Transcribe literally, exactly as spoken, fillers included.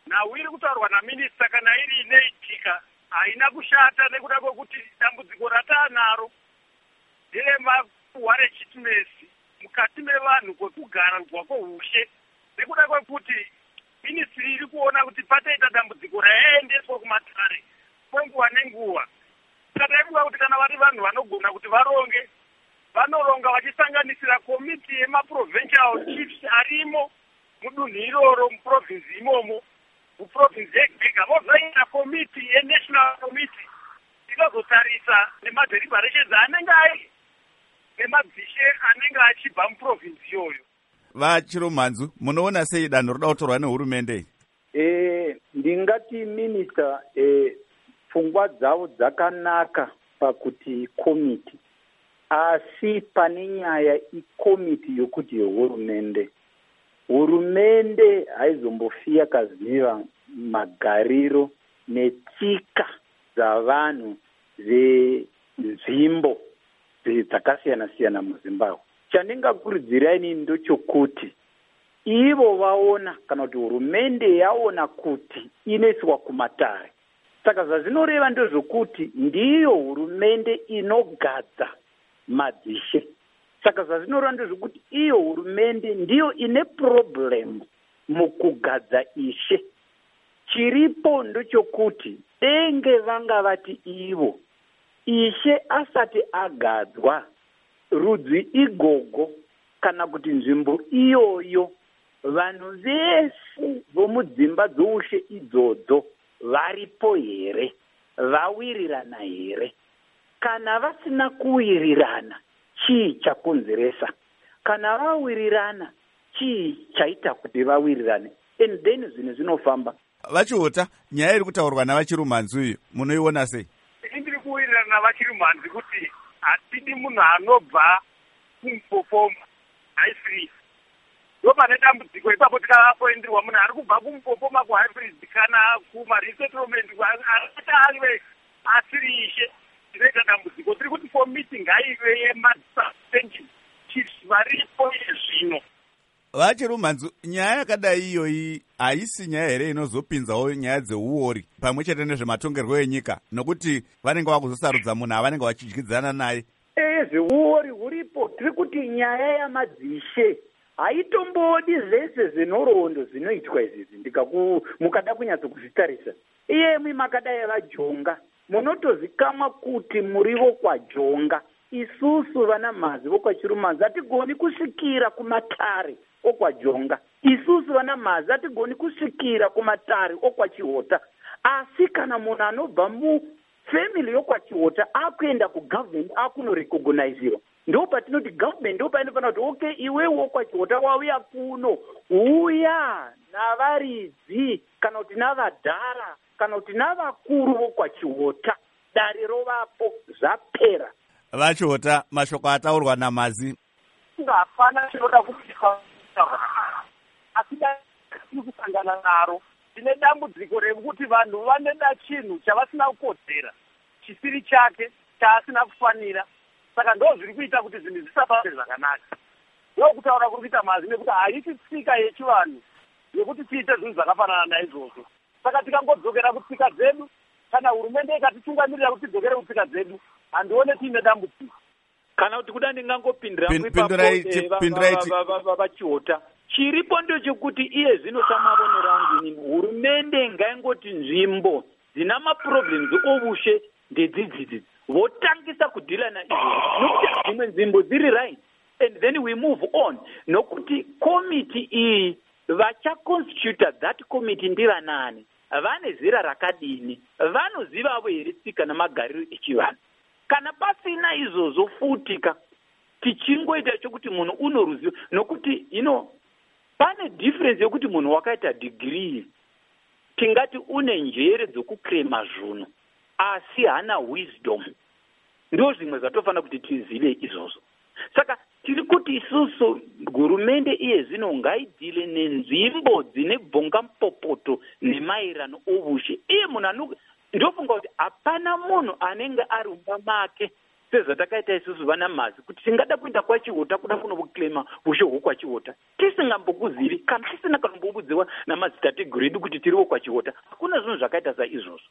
nhau iri kutaurwa naminista kana iri inoitika haina kushata nekuda kwekuti dambudziko rataanaro nderemapuhwa rechitimesi mukati mevanhu kwekugarwa kwoushe nekuda kwekuti ministry iri kuona kuti patoita dambudziko rayaendeswa kumatare kwenguva nenguva. Saka taikuva kuti kana vari vanhu vanogona kuti varonge vanoronga vachisanganisira komiti yemaprovincial chiefs arimo mudunhu iroro muprovinsi imomo muprovinsi yega yega vozoita komiti yenational committee inozotarisa nemadheribharations anenge ai nemadzishe anenge achibva muprovinsi iyoyo. Vachirumhanzu, munoona sei danho roda kutorwa nehurumende? Eh, ndingati minista eh pfungwa dzavo dzakanaka pakuti komiti, asi pane nyaya ikomiti yokuti hurumende hurumende haizombofiya kaziva magariro netsika dzavanhu venzvimbo dzakasiyana siyana muZimbabwe. Chandingakurudzirai inini ndochokuti ivo vaona kana kuti hurumende yaona kuti inoiswa kumatare. Saka zvazvinoreva ndezvokuti ndiyo hurumende inogadza madzishe. Saka zvazvinoreva ndezvokuti iyo hurumende ndiyo ine problem mukugadza ishe. Chiripo ndochokuti denge vanga vati ivo ishe asati agadzwa rudzi igogo kana kuti nzvimbo iyoyo vanhu vese vomudzimba dzoushe idzodzo varipo here, vawirirana here? Kana vasina kuwirirana, chii chakonzeresa? Kana vawirirana, chii chaita kuti vawirirane? And then zvinhu zvinofamba. Vachiota, nyaya iri kutaurwa navachirumhanzi uyu munoiona sei? Ndiri kuwirirana navachirumhanzi kuti hatidi munhu anobva kumupopoma haifree. Ndopane dambudziko ipapo tikavapoenderwa munhu ari kubva kumupopoma kuhaifree kana kumaresettlement asati ave asiri ishe zvinoita dambudziko. Tiri kuti komiti ngaive yemasubstantive chiefs varipo zvino. Vachirumhanzi, nyaya yakadai iyoyi haisi nyaya here inozopinzawo nyaya dzeuori pamwe chete nezvematongerwo enyika, nokuti vanenge vakuzosarudza munhu avanenge vachidyidzana naye? Eh, zveuori huripo. Tiri kuti nyaya yamadzishe haitombodi zvese zvinhoroondo zvinoitwa izvizvi ndikaku mukada kunyatsokuzvitarisa. Iyemwi makadai vajonga munotozikamwa kuti muri vokwajonga. Isusu vana mhazi vokwachirumhanzi hatigoni kusvikira kumatare okwajonga. Isusu vana mhazi hatigoni kusvikira kumatare okwachihota. Asi kana munhu anobva mufamily yokwachihota akuenda kugovernment akunorecogniziwa, ndo patinoti government ndo painofanira kuti okay, iwewe wokwachihota wauya kuno, uya navaridzi kana kuti navadhara kana kuti navakuru vokwachihota, dare rovapo, zvapera. Vachihota, mashoko ataurwa naMazi. Hapana chinoda kupika asi tiri kusangana naro. Tine dambudziko rekuti vanhu vaneda chinhu chavasina kukodzera, chisiri chake, chaasina kufanira. Saka ndo zviri kuita kuti zvinhu zvisafambe zvakanaka. Ndokutaura kuri kuita Mazi nekuti haisi tsika yechivanhu yekuti tiite zvinhu zvakafanana naizvozvo. Saka tikangodzokera kutsika dzedu, kana hurumende ikatitungamirira kuti tidzokere kutsika dzedu, handione tiine dambudziko. Kana kuti kuda ndingangopindira vachihota, chiripo ndochekuti iye zvino samavonero angu inini, hurumende ngaingoti nzvimbo dzina maproblems ovushe ndedzidzidzi votangisa kudhila naizvo, nokuti dzimwe nzvimbo dziri right and then we move on. Nokuti komiti iyi vachaconstituta that committee ndivanani, vane zera rakadini, vanozivavo here tsika namagariro echivanhu. Kana pasina izvozvo futika tichingoita chokuti munhu uno ruzivo, nokuti you know pane difference yokuti munhu wakaita degree tingati une njere dzokukrema zvinhu asi hana wisdom, ndo zvimwe zvatofanira kuti tizive izvozvo. Saka tiri kuti isusu hurumende iye zvino ngaidhile nenzvimbo dzine bhonga mupopoto nemaerano ovushe. Iye munhu ndofunga kuti hapana munhu anenge ari mumba make sezvatakaita isusu vana mazi kuti tingada kuenda kwachiota kuda kunokuclaima ushe hwokwachiota tisingambokuzivi kana tisina kanombobudziwa namadzitateguru edu kuti tiriwo kwachiota hakuna zvinhu zvakaita saizvozvo.